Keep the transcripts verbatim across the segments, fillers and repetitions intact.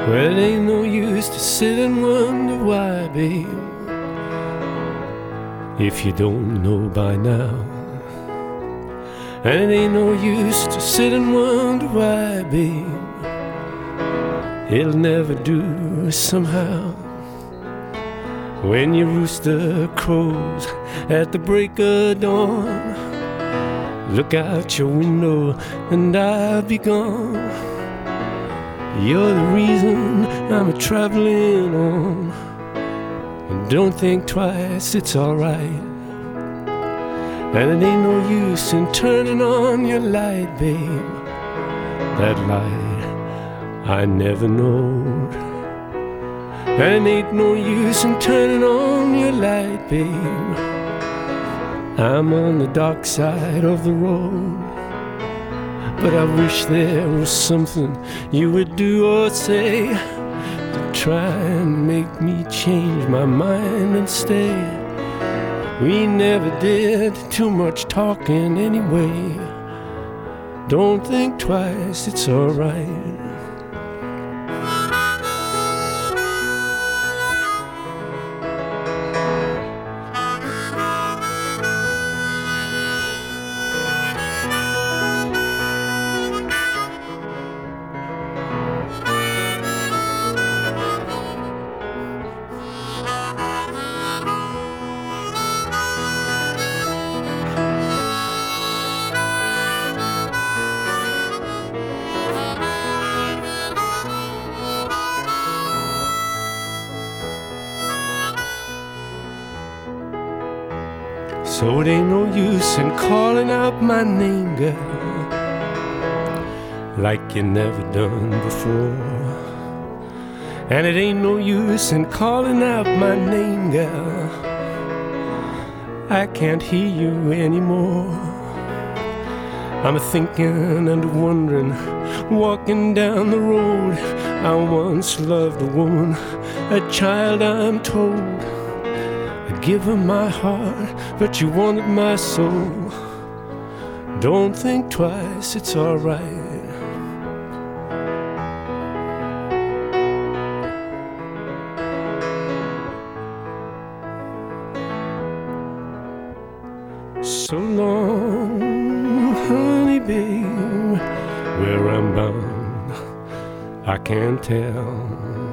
Well, it ain't no use to sit and wonder why, babe, if you don't know by now. And it ain't no use to sit and wonder why, babe, it'll never do somehow. When your rooster crows at the break of dawn, look out your window and I'll be gone. You're the reason I'm a-traveling on. And don't think twice, it's alright. And it ain't no use in turning on your light, babe, that light I never knowed. And it ain't no use in turning on your light, babe, I'm on the dark side of the road. But I wish there was something you would do or say to try and make me change my mind and stay. We never did too much talking anyway. Don't think twice, it's alright. So it ain't no use in calling out my name, girl, like you never done before. And it ain't no use in calling out my name, girl, I can't hear you anymore. I'm a-thinking and a-wondering, walking down the road. I once loved a woman, a child I'm told. I'd give her my heart, but you wanted my soul. Don't think twice, it's alright. So long, honey babe, where I'm bound I can't tell.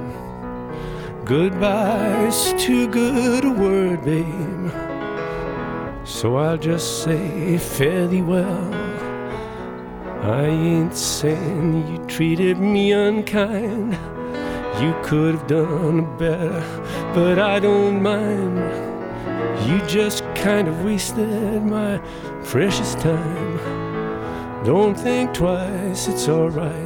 Goodbye's too good a word, babe, so I'll just say fare thee well. I ain't saying you treated me unkind, you could have done better, but I don't mind. You just kind of wasted my precious time. Don't think twice, it's alright.